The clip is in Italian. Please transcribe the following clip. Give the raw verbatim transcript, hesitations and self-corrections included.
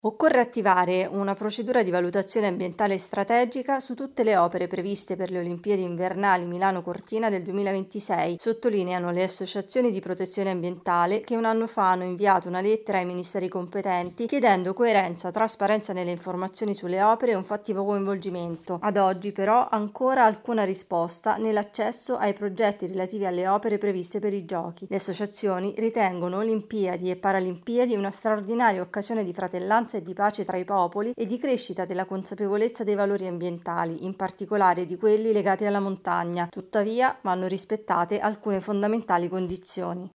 Occorre attivare una procedura di valutazione ambientale strategica su tutte le opere previste per le Olimpiadi invernali Milano-Cortina del duemilaventisei, sottolineano le associazioni di protezione ambientale che un anno fa hanno inviato una lettera ai ministeri competenti chiedendo coerenza, trasparenza nelle informazioni sulle opere e un fattivo coinvolgimento. Ad oggi però ancora alcuna risposta nell'accesso ai progetti relativi alle opere previste per i giochi. Le associazioni ritengono Olimpiadi e Paralimpiadi una straordinaria occasione di fratellanza e di pace tra i popoli e di crescita della consapevolezza dei valori ambientali, in particolare di quelli legati alla montagna. Tuttavia vanno rispettate alcune fondamentali condizioni.